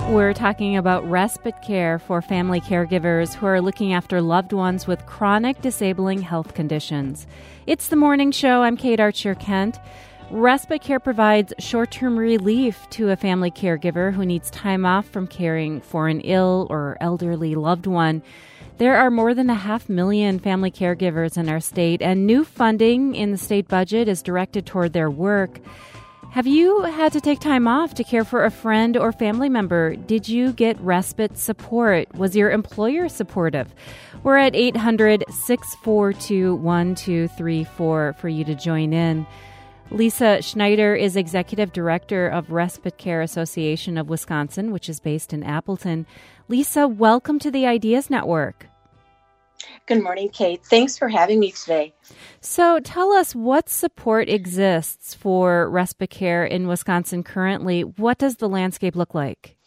We're talking about respite care for family caregivers who are looking after loved ones with chronic disabling health conditions. It's the morning show. I'm Kate Archer-Kent. Respite care provides short-term relief to a family caregiver who needs time off from caring for an ill or elderly loved one. There are more than 500,000 family caregivers in our state, and new funding in the state budget is directed toward their work. Have you had to take time off to care for a friend or family member? Did you get respite support? Was your employer supportive? We're at 800-642-1234 for you to join in. Lisa Schneider is Executive Director of Respite Care Association of Wisconsin, which is based in Appleton. Lisa, welcome to the Ideas Network. Good morning, Kate. Thanks for having me today. So tell us what support exists for respite care in Wisconsin currently. What does the landscape look like?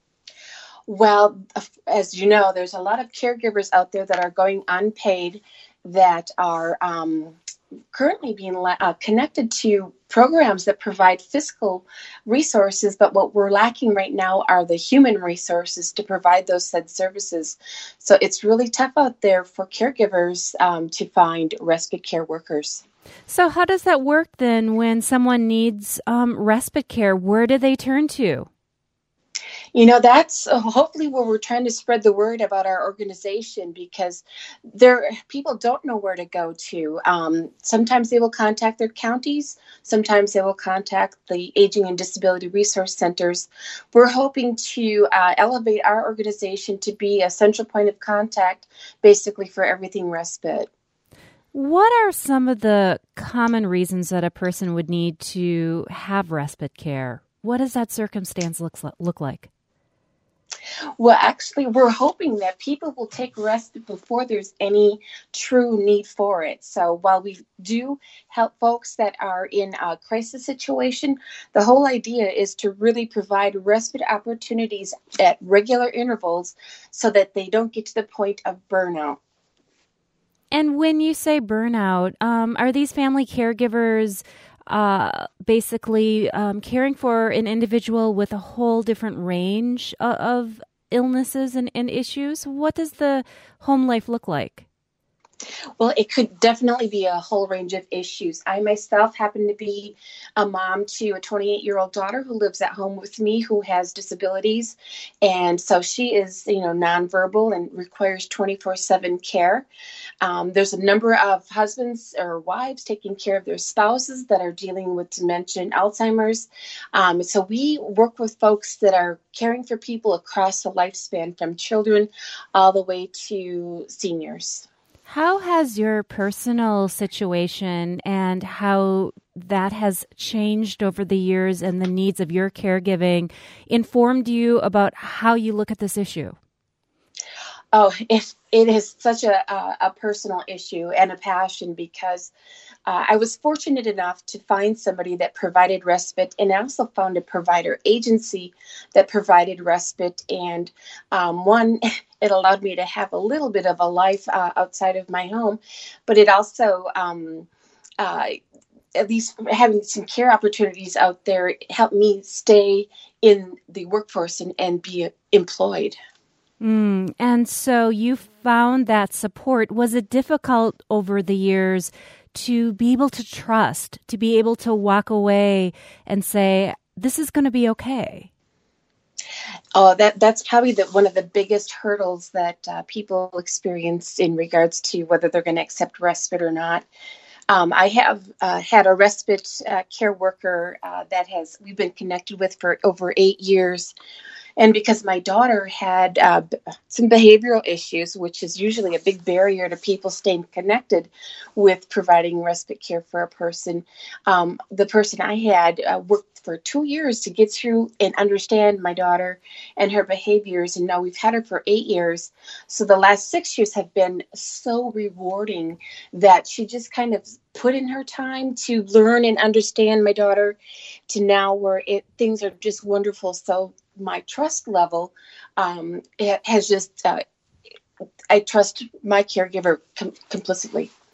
Well, as you know, there's a lot of caregivers out there that are going unpaid that are currently being connected to programs that provide fiscal resources, but what we're lacking right now are the human resources to provide those said services. So it's really tough out there for caregivers to find respite care workers. So how does that work then when someone needs respite care? Where do they turn to? You know, that's hopefully where we're trying to spread the word about our organization, because people don't know where to go to. Sometimes they will contact their counties. Sometimes they will contact the Aging and Disability Resource Centers. We're hoping to elevate our organization to be a central point of contact, basically for everything respite. What are some of the common reasons that a person would need to have respite care? What does that circumstance look like? Well, actually, we're hoping that people will take respite before there's any true need for it. So while we do help folks that are in a crisis situation, the whole idea is to really provide respite opportunities at regular intervals so that they don't get to the point of burnout. And when you say burnout, are these family caregivers basically caring for an individual with a whole different range of illnesses and issues? What does the home life look like? Well, it could definitely be a whole range of issues. I myself happen to be a mom to a 28-year-old daughter who lives at home with me who has disabilities. And so she is, nonverbal and requires 24/7 care. There's a number of husbands or wives taking care of their spouses that are dealing with dementia and Alzheimer's. So we work with folks that are caring for people across the lifespan, from children all the way to seniors. How has your personal situation and how that has changed over the years and the needs of your caregiving informed you about how you look at this issue? Oh, it is such a personal issue and a passion, because I was fortunate enough to find somebody that provided respite, and I also found a provider agency that provided respite. And it allowed me to have a little bit of a life outside of my home, but it also, at least having some care opportunities out there, helped me stay in the workforce and be employed. And so you found that support. Was it difficult over the years to be able to trust, to be able to walk away and say, this is going to be okay? Oh, that's probably one of the biggest hurdles that people experience in regards to whether they're going to accept respite or not. I have had a respite care worker we've been connected with for over 8 years. And because my daughter had some behavioral issues, which is usually a big barrier to people staying connected with providing respite care for a person, the person I had worked for 2 years to get through and understand my daughter and her behaviors. And now we've had her for 8 years. So the last 6 years have been so rewarding that she just kind of put in her time to learn and understand my daughter, to now where things are just wonderful. So my trust level it has just, I trust my caregiver complicitly.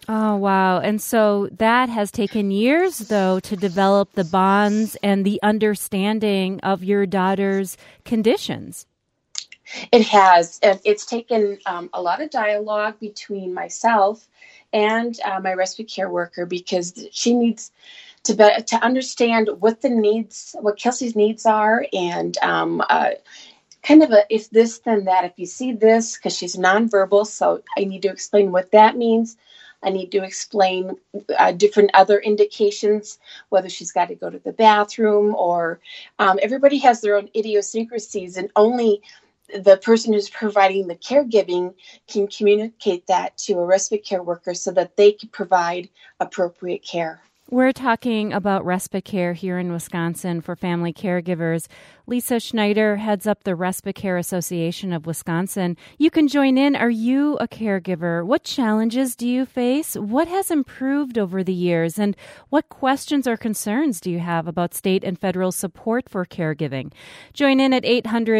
Oh, wow. And so that has taken years, though, to develop the bonds and the understanding of your daughter's conditions. It has. And it's taken a lot of dialogue between myself and my respite care worker, because she needs to understand what Kelsey's needs are, and kind of a if this then that. If you see this, because she's nonverbal, so I need to explain what that means. I need to explain different other indications, whether she's got to go to the bathroom, or everybody has their own idiosyncrasies, and only the person who's providing the caregiving can communicate that to a respite care worker so that they can provide appropriate care. We're talking about respite care here in Wisconsin for family caregivers. Lisa Schneider heads up the Respite Care Association of Wisconsin. You can join in. Are you a caregiver? What challenges do you face? What has improved over the years? And what questions or concerns do you have about state and federal support for caregiving? Join in at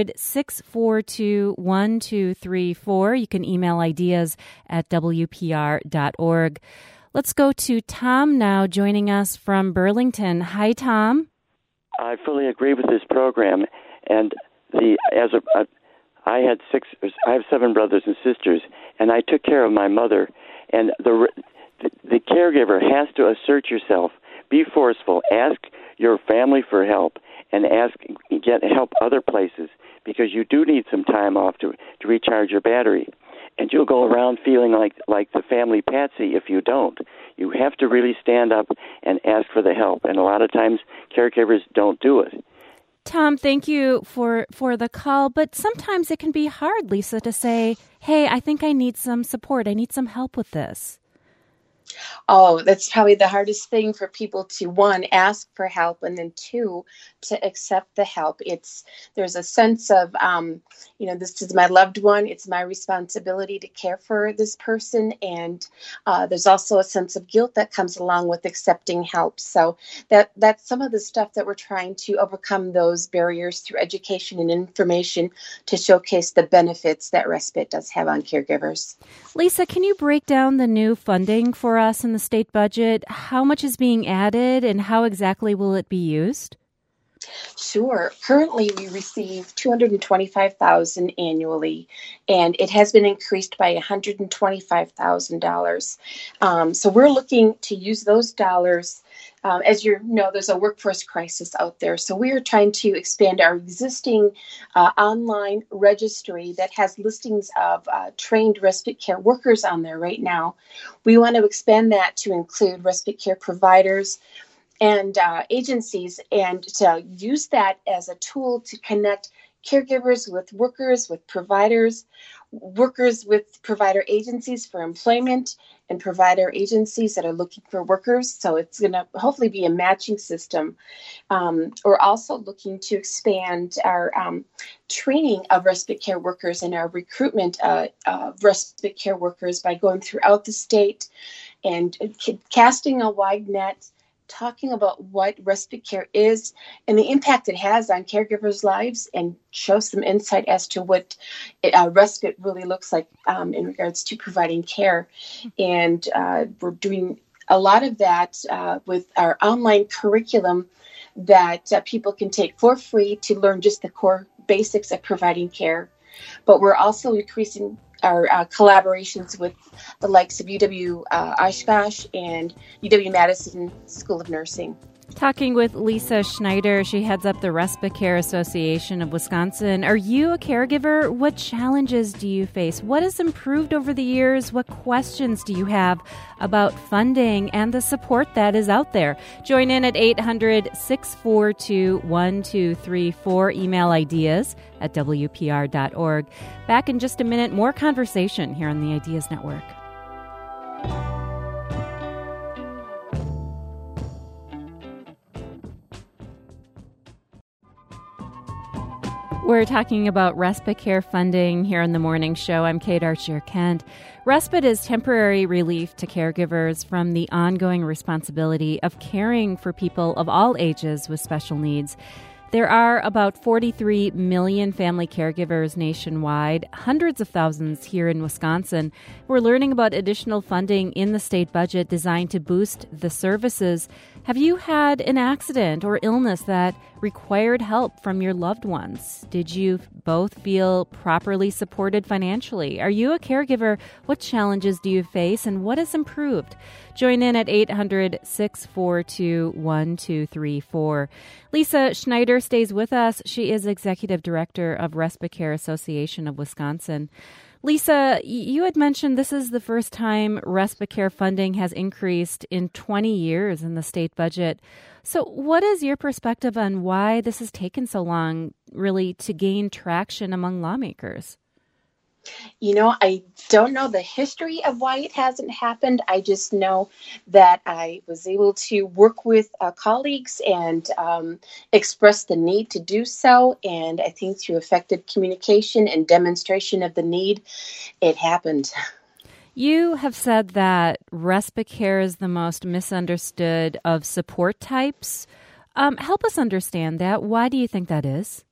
800-642-1234. You can email ideas at WPR.org. Let's go to Tom now, joining us from Burlington. Hi, Tom. I fully agree with this program, and I have 7 brothers and sisters, and I took care of my mother. And the caregiver has to assert yourself, be forceful, ask your family for help, and get help other places, because you do need some time off to recharge your battery. And you'll go around feeling like the family patsy if you don't. You have to really stand up and ask for the help. And a lot of times, caregivers don't do it. Tom, thank you for the call. But sometimes it can be hard, Lisa, to say, hey, I think I need some support. I need some help with this. Oh, that's probably the hardest thing for people to, 1, ask for help, and then 2, to accept the help. There's a sense of, this is my loved one. It's my responsibility to care for this person. And there's also a sense of guilt that comes along with accepting help. So that's some of the stuff that we're trying to overcome, those barriers, through education and information to showcase the benefits that respite does have on caregivers. Lisa, can you break down the new funding for us in the state budget? How much is being added, and how exactly will it be used? Sure. Currently, we receive $225,000 annually, and it has been increased by $125,000. So we're looking to use those dollars. As you know, there's a workforce crisis out there. So we are trying to expand our existing online registry that has listings of trained respite care workers on there right now. We want to expand that to include respite care providers and agencies, and to use that as a tool to connect caregivers with workers, with providers, workers with provider agencies for employment, and provider agencies that are looking for workers. So it's going to hopefully be a matching system. We're also looking to expand our training of respite care workers and our recruitment of respite care workers by going throughout the state and casting a wide net, talking about what respite care is and the impact it has on caregivers' lives, and show some insight as to what respite really looks like in regards to providing care. And we're doing a lot of that with our online curriculum that people can take for free to learn just the core basics of providing care. But we're also increasing our collaborations with the likes of UW Oshkosh and UW-Madison School of Nursing. Talking with Lisa Schneider. She heads up the Respite Care Association of Wisconsin. Are you a caregiver? What challenges do you face? What has improved over the years? What questions do you have about funding and the support that is out there? Join in at 800-642-1234. Email ideas at WPR.org. Back in just a minute, more conversation here on the Ideas Network. We're talking about respite care funding here on the morning show. I'm Kate Archer-Kent. Respite is temporary relief to caregivers from the ongoing responsibility of caring for people of all ages with special needs. There are about 43 million family caregivers nationwide, hundreds of thousands here in Wisconsin. We're learning about additional funding in the state budget designed to boost the services. Have you had an accident or illness that required help from your loved ones? Did you both feel properly supported financially? Are you a caregiver? What challenges do you face and what has improved? Join in at 800-642-1234. Lisa Schneider stays with us. She is Executive Director of Respite Care Association of Wisconsin. Lisa, you had mentioned this is the first time respite care funding has increased in 20 years in the state budget. So what is your perspective on why this has taken so long, really, to gain traction among lawmakers? I don't know the history of why it hasn't happened. I just know that I was able to work with colleagues and express the need to do so. And I think through effective communication and demonstration of the need, it happened. You have said that respite care is the most misunderstood of support types. Help us understand that. Why do you think that is?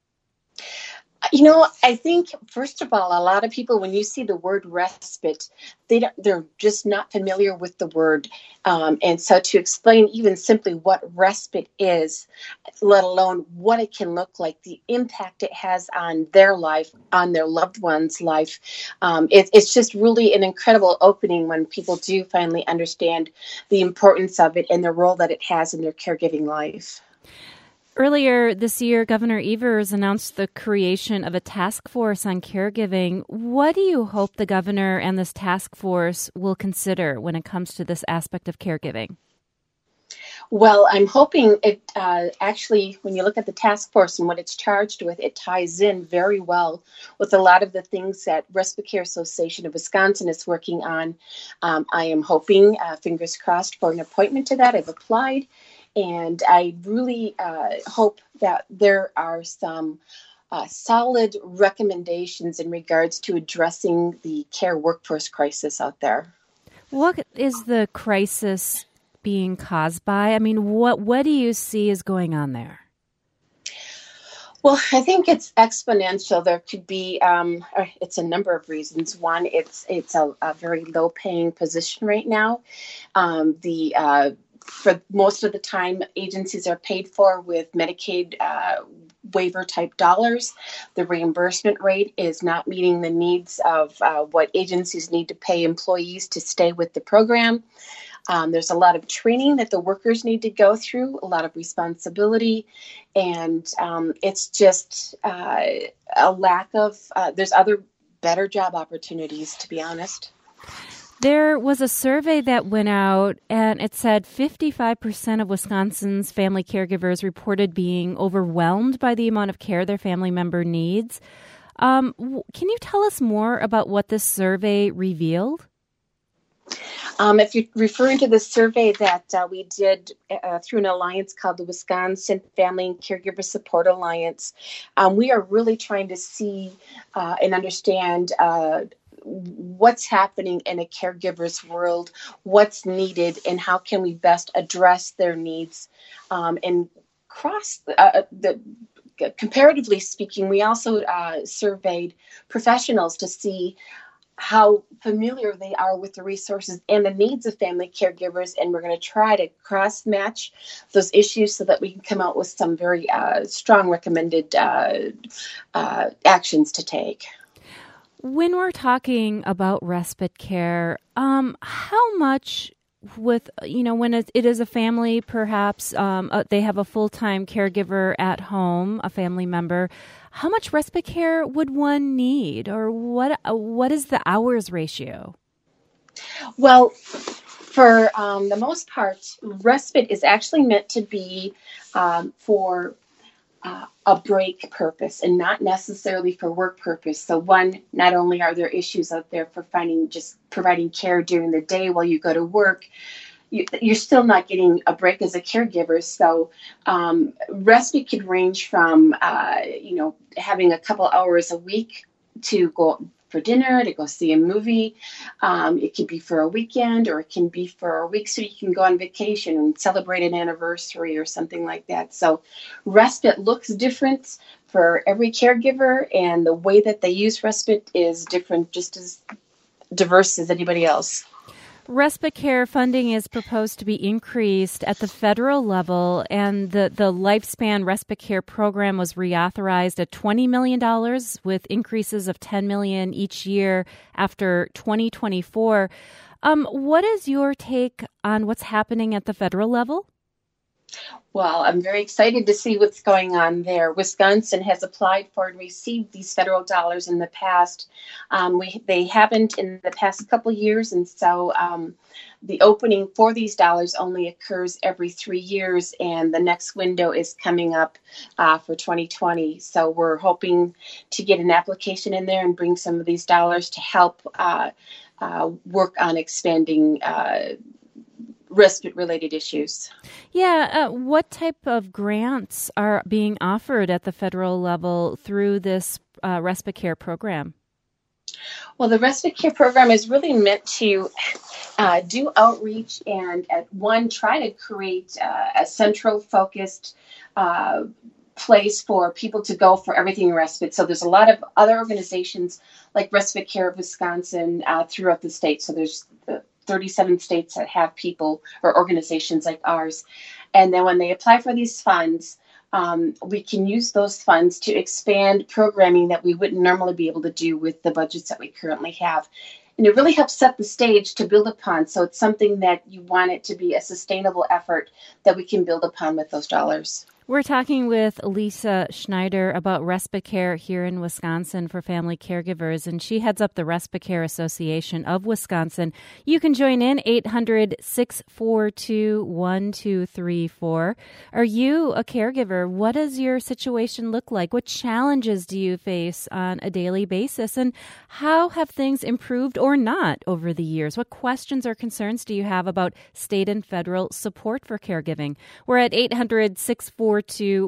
I think, first of all, a lot of people, when you see the word respite, they're just not familiar with the word. And so to explain even simply what respite is, let alone what it can look like, the impact it has on their life, on their loved one's life, it's just really an incredible opening when people do finally understand the importance of it and the role that it has in their caregiving life. Earlier this year, Governor Evers announced the creation of a task force on caregiving. What do you hope the governor and this task force will consider when it comes to this aspect of caregiving? Well, I'm hoping it actually, when you look at the task force and what it's charged with, it ties in very well with a lot of the things that Respite Care Association of Wisconsin is working on. I am hoping, fingers crossed, for an appointment to that. I've applied. And I really hope that there are some solid recommendations in regards to addressing the care workforce crisis out there. What is the crisis being caused by? I mean, what do you see is going on there? Well, I think it's exponential. There could be, it's a number of reasons. One, it's a very low-paying position right now. For most of the time, agencies are paid for with Medicaid waiver type dollars. The reimbursement rate is not meeting the needs of what agencies need to pay employees to stay with the program. There's a lot of training that the workers need to go through, a lot of responsibility, and it's just a lack of, there's other better job opportunities, to be honest. There was a survey that went out, and it said 55% of Wisconsin's family caregivers reported being overwhelmed by the amount of care their family member needs. Can you tell us more about what this survey revealed? If you're referring to the survey that we did through an alliance called the Wisconsin Family and Caregiver Support Alliance, we are really trying to see and understand what's happening in a caregiver's world, what's needed, and how can we best address their needs. And comparatively speaking, we also surveyed professionals to see how familiar they are with the resources and the needs of family caregivers, and we're going to try to cross-match those issues so that we can come out with some very strong recommended actions to take. When we're talking about respite care, how much with, when it is a family, perhaps they have a full-time caregiver at home, a family member, how much respite care would one need, or what is the hours ratio? Well, for the most part, respite is actually meant to be for a break purpose and not necessarily for work purpose. So one, not only are there issues out there for providing care during the day while you go to work, you're still not getting a break as a caregiver. So respite could range from, having a couple hours a week to go for dinner, to go see a movie. It could be for a weekend, or it can be for a week so you can go on vacation and celebrate an anniversary or something like that. So respite looks different for every caregiver, and the way that they use respite is different, just as diverse as anybody else. Respite care funding is proposed to be increased at the federal level, and the lifespan respite care program was reauthorized at $20 million with increases of $10 million each year after 2024. What is your take on what's happening at the federal level? Well, I'm very excited to see what's going on there. Wisconsin has applied for and received these federal dollars in the past. They haven't in the past couple years, and so the opening for these dollars only occurs every 3 years, and the next window is coming up for 2020. So we're hoping to get an application in there and bring some of these dollars to help work on expanding respite-related issues. Yeah, what type of grants are being offered at the federal level through this respite care program? Well, the respite care program is really meant to do outreach and, at one, try to create a central focused place for people to go for everything respite. So there's a lot of other organizations like Respite Care of Wisconsin throughout the state. So there's 37 states that have people or organizations like ours. And then when they apply for these funds, we can use those funds to expand programming that we wouldn't normally be able to do with the budgets that we currently have. And it really helps set the stage to build upon. So it's something that you want it to be a sustainable effort that we can build upon with those dollars. We're talking with Lisa Schneider about respite care here in Wisconsin for family caregivers, and she heads up the Respite Care Association of Wisconsin. You can join in 800-642-1234. Are you a caregiver? What does your situation look like? What challenges do you face on a daily basis? And how have things improved or not over the years? What questions or concerns do you have about state and federal support for caregiving? We're at 800-642-1234.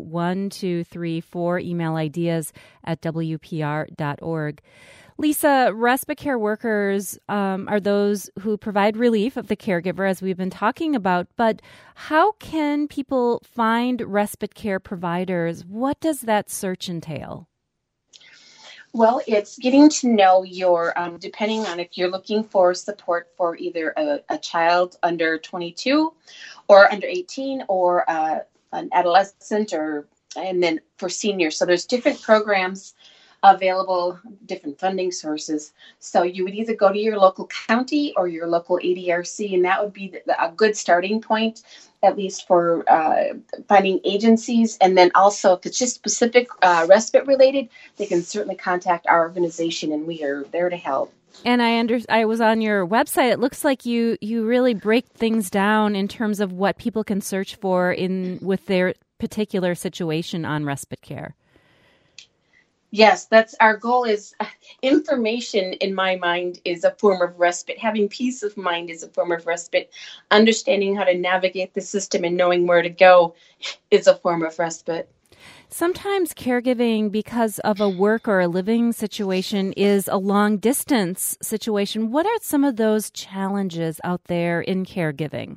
Email ideas at WPR.org. Lisa, respite care workers are those who provide relief of the caregiver, as we've been talking about, but how can people find respite care providers? What does that search entail? Well, it's getting to know your, depending on if you're looking for support for either a child under 22 or under 18 or an adolescent, and then for seniors. So there's different programs available, different funding sources. So you would either go to your local county or your local ADRC, and that would be a good starting point, at least for finding agencies. And then also, if it's just specific respite related, they can certainly contact our organization, and we are there to help. And I was on your website. It looks like you really break things down in terms of what people can search for with their particular situation on respite care. Yes, that's our goal. Is information, in my mind, is a form of respite. Having peace of mind is a form of respite. Understanding how to navigate the system and knowing where to go is a form of respite. Sometimes caregiving, because of a work or a living situation, is a long-distance situation. What are some of those challenges out there in caregiving?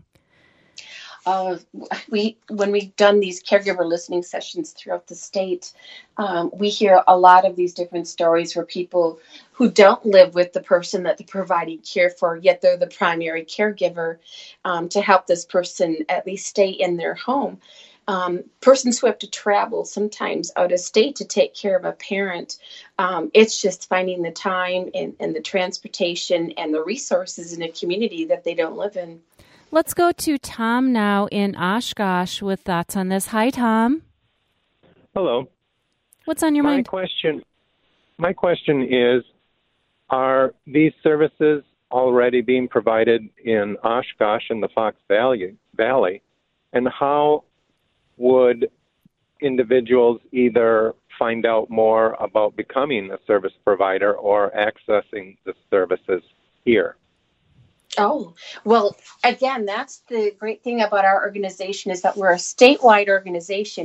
When we've done these caregiver listening sessions throughout the state, we hear a lot of these different stories where people who don't live with the person that they're providing care for, yet they're the primary caregiver to help this person at least stay in their home. Persons who have to travel sometimes out of state to take care of a parent, it's just finding the time and the transportation and the resources in a community that they don't live in. Let's go to Tom now in Oshkosh with thoughts on this. Hi, Tom. Hello. What's on your mind? My question is, are these services already being provided in Oshkosh and the Fox Valley? And how would individuals either find out more about becoming a service provider or accessing the services here? Oh, well, again, that's the great thing about our organization is that we're a statewide organization.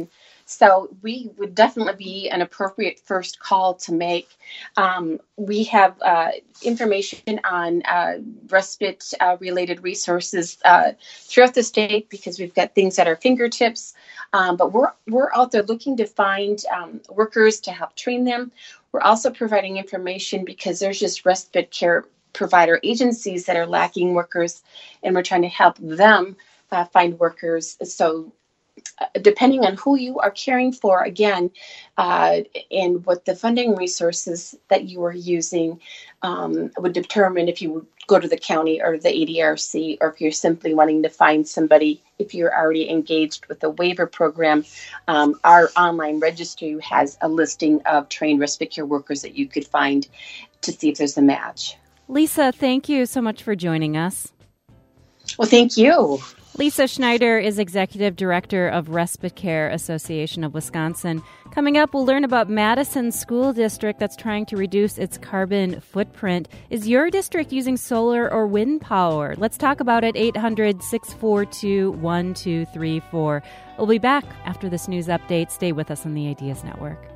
So we would definitely be an appropriate first call to make. We have information on respite-related resources throughout the state because we've got things at our fingertips. But we're out there looking to find workers to help train them. We're also providing information because there's just respite care provider agencies that are lacking workers, and we're trying to help them find workers. So depending on who you are caring for, again, and what the funding resources that you are using would determine if you would go to the county or the ADRC, or if you're simply wanting to find somebody, if you're already engaged with the waiver program. Our online registry has a listing of trained respite care workers that you could find to see if there's a match. Lisa, thank you so much for joining us. Well, thank you. Lisa Schneider is Executive Director of Respite Care Association of Wisconsin. Coming up, we'll learn about Madison School District that's trying to reduce its carbon footprint. Is your district using solar or wind power? Let's talk about it. 800-642-1234. We'll be back after this news update. Stay with us on the Ideas Network.